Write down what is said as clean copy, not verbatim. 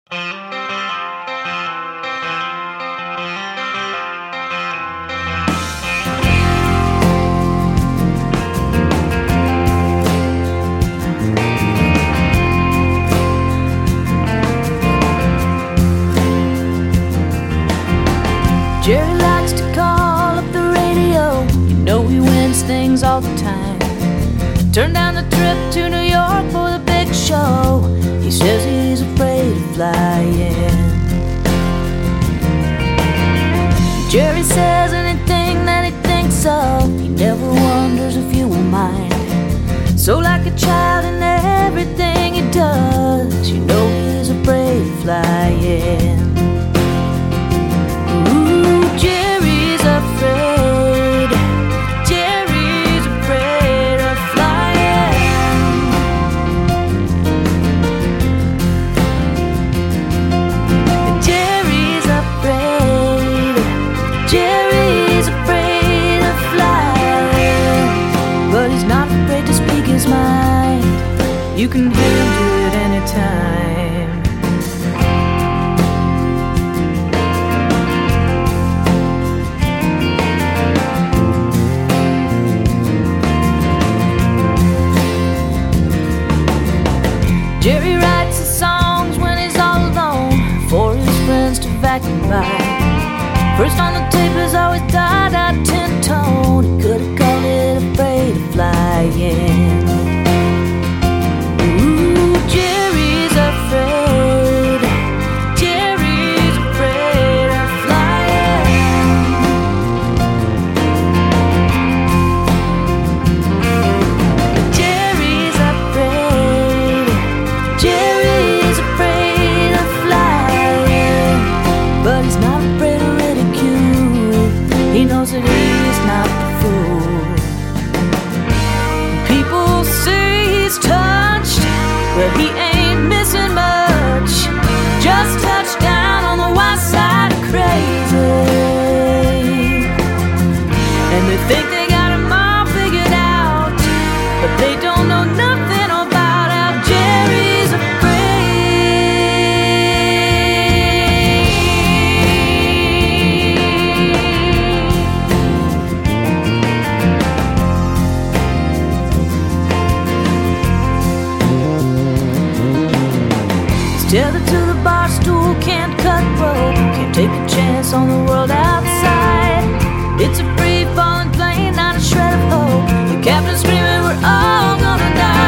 Jerry likes to call up the radio. You know he wins things all the time. Turn down the trip to New York for the big show. He says he's afraid of flying. Jerry says anything that he thinks of. He never wonders if you will mind. So like a child in everything he does, you know he's afraid of flying. Jerry's afraid. Jerry's afraid of flying. Jerry's afraid. Jerry's afraid of flying. But he's not afraid to speak his mind. You can hear him do it anytime. Jerry writes his songs when he's all alone for his friends to vacuum by. First on the tape is always died out 10-tone. He could have called it afraid of flying. Ooh, Jerry's afraid. Jerry's afraid of flying. Jerry's afraid. Jerry's afraid of flying, but he's not afraid of ridicule. He knows that he's not the fool. People say he's touched, but he ain't missing much. Just touched down on the west side of crazy, and they think they got him all figured out, but they don't know nothing about how Jerry's tethered to the bar stool, can't cut rope, can't take a chance on the world outside. It's a free falling plane, not a shred of hope. The captain's screaming, we're all gonna die.